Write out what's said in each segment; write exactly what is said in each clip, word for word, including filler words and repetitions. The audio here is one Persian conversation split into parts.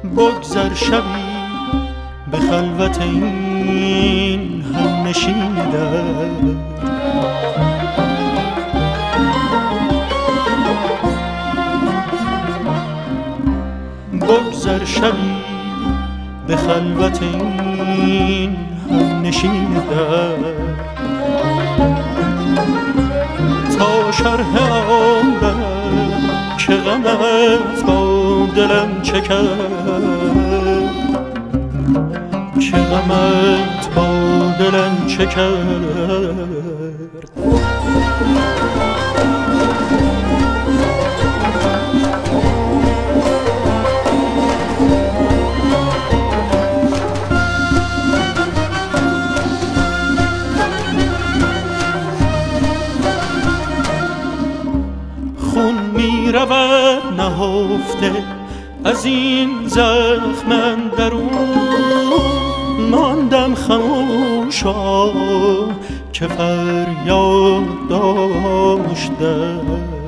بگذر شبی به خلوت این هم نشین در، بگذر شبی به خلوت این هم نشین در، تا شرح عمرم که غمت با دلم چه کرد، که غمت با دلم چه کرد. خون می رود نهفته از این زخم اندرون، ماندم خموشا که فریاد داشته.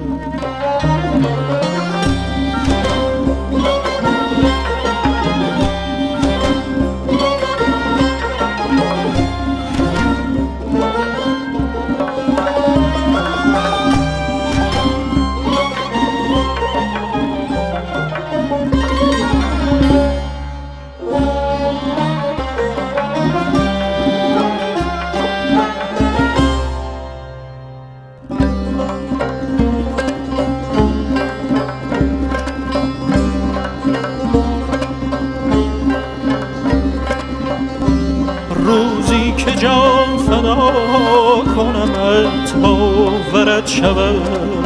روزی که جان فدا کنمت باورت شود،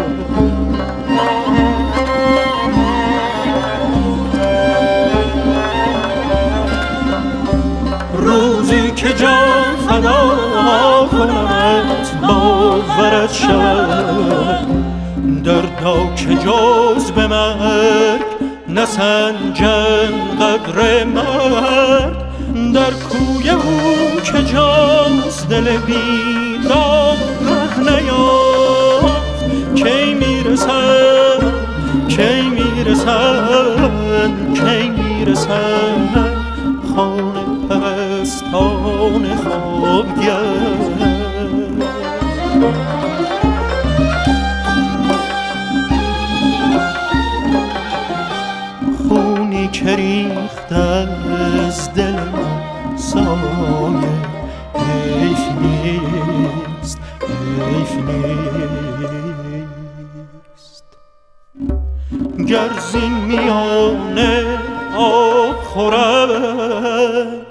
روزی که جان فدا کنمت باورت شود، دردا که جز به مرگ نسنجم قدر مرد، در کوی او که جاست دل بیدار ره نیافت، کی میرسن کی میرسن کی میرسن خانه پرستان خوابگر. خونی که ریخت از دل سایه حیف نیست حیف نیست، گر زین میانه آب خورم